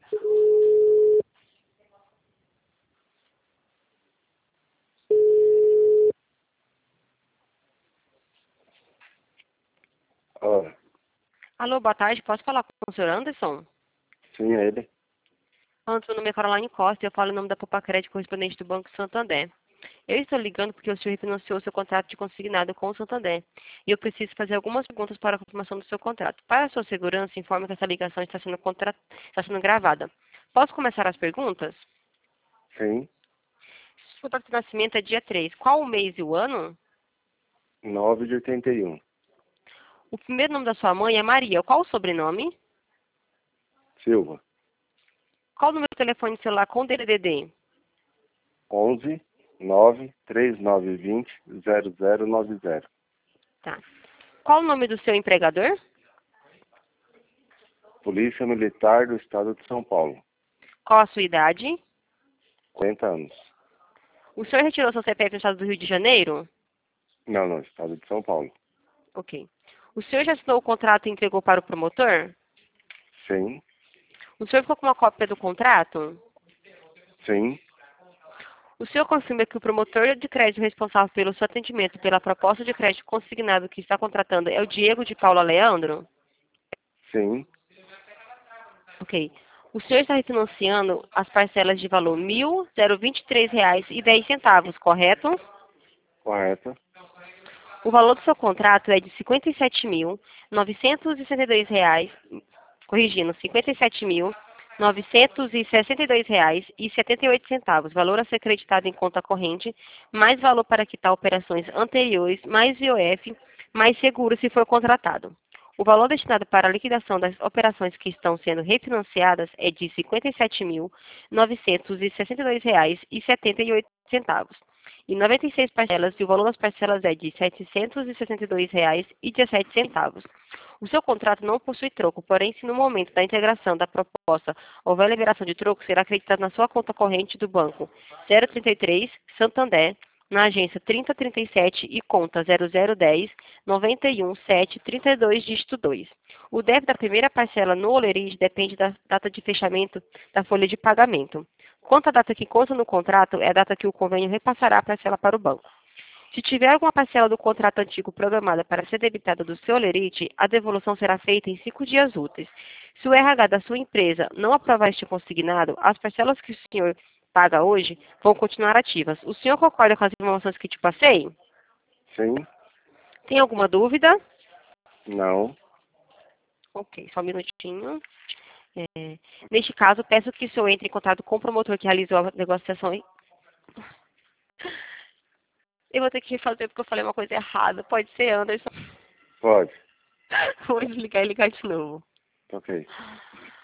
Ora, Alô, boa tarde. Posso falar com o senhor Anderson? sim, é ele. Anderson, meu nome é Caroline Costa e eu falo em nome da Popacred, correspondente do Banco Santander. Eu estou ligando porque o senhor refinanciou seu contrato de consignado com o Santander e eu preciso fazer algumas perguntas para a confirmação do seu contrato. Para a sua segurança, informe que essa ligação está sendo gravada. Posso começar as perguntas? Sim, Sua data de nascimento é dia 3. Qual o mês e o ano? 9 de 81. O primeiro nome da sua mãe é Maria. Qual o sobrenome? Silva. Qual o número de telefone celular com DDD? 11 9 3920 0090. Tá. Qual o nome do seu empregador? Polícia Militar do Estado de São Paulo. Qual a sua idade? 40 anos. O senhor retirou seu CPF no estado do Rio de Janeiro? Não, Estado de São Paulo. Ok. O senhor já assinou o contrato e entregou para o promotor? Sim, O senhor ficou com uma cópia do contrato? sim, O senhor confirma que o promotor de crédito responsável pelo seu atendimento e pela proposta de crédito consignado que está contratando é o Diego de Paula Leandro? sim, Ok. O senhor está refinanciando as parcelas de valor R$ 1.023,10, correto? correto. O valor do seu contrato é de R$ 57.962, corrigindo, R$ 57.962,78, valor a ser creditado em conta corrente, mais valor para quitar operações anteriores, mais IOF, mais seguro se for contratado. O valor destinado para a liquidação das operações que estão sendo refinanciadas é de R$ 57.962,78 em 96 parcelas e o valor das parcelas é de R$ 762,17. O seu contrato não possui troco, porém, se no momento da integração da proposta houver liberação de troco, será acreditado na sua conta corrente do banco 033 Santander, na agência 3037 e conta 0010 917 32 dígito 2. O débito da primeira parcela no Olerite depende da data de fechamento da folha de pagamento. Quanto à data que consta no contrato, é a data que o convênio repassará a parcela para o banco. Se tiver alguma parcela do contrato antigo programada para ser debitada do seu Olerite, a devolução será feita em 5 dias úteis. Se o RH da sua empresa não aprovar este consignado, as parcelas que o senhor paga hoje vão continuar ativas. O senhor concorda com as informações que te passei? Sim, Tem alguma dúvida? não. Ok, só um minutinho. Neste caso, peço que o senhor entre em contato com o promotor que realizou a negociação. Eu vou ter que refazer porque eu falei uma coisa errada. Pode ser, Anderson? Pode. Vou desligar e ligar de novo. Ok.